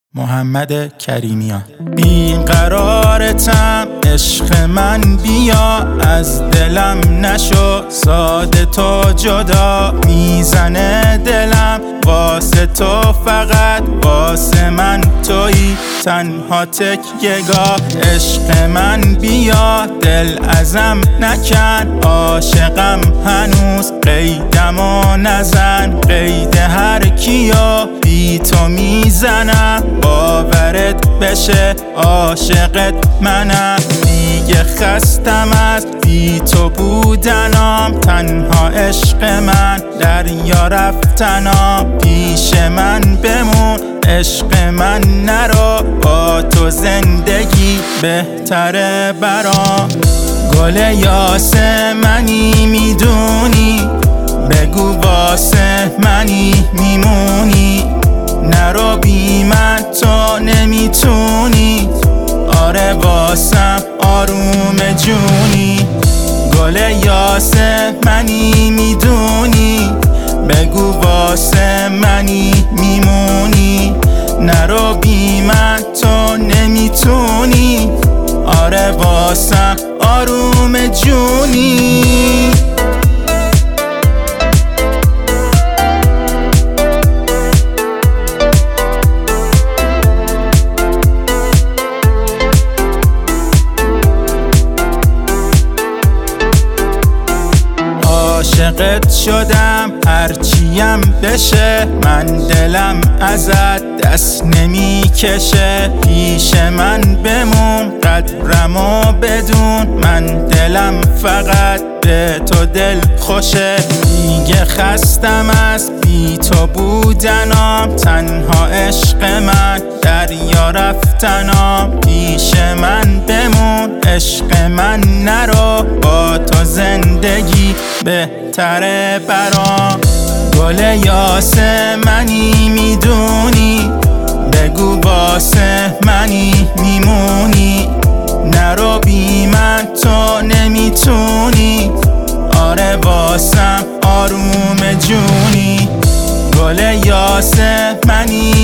محمد کریمیان. بیقرارتم عشق من، بیا از دلم نشو، ساده تو جدا میزنه دلم، واسه تو فقط واسه من تویی تنها تکیه‌گاه. عشق من بیا دل ازم نکن، عاشقم هنوز قیدمو نزن، قید هر کیو بی تو میزنم، باورت بشه عاشقت منم، دیگه خستم از بی تو بودنام، تنها عشق من دریا رفتنام، پیش من بمون عشق من نرو، با تو زندگی بهتره برام. گل یاسمنی میدونی، بگو واسه منی میمونی، نرو بی من تو نمیتونی، آره واسم آروم جونی. گل یاسمنی میدونی، بگو واسه منی میمونی، نرو بی من تو نمیتونی، آره واسم آروم جونی. عاشقت شدم هرچیم بشه، من دلم ازت دست نمیکشه، پیش من بمون قدرمو بدون، من دلم فقط به تو دل خوشه، دیگه خستم از بی تو بودنام، تنها عشق من دریا رفتنام، پیش من بمون عشق من نرو، با تو زندگی بهتره برام. گل یاسمنی میدونی، بگو واسه منی میمونی، نرو بی من تو نمیتونی، آره واسم آروم جونی. گل یاسمنی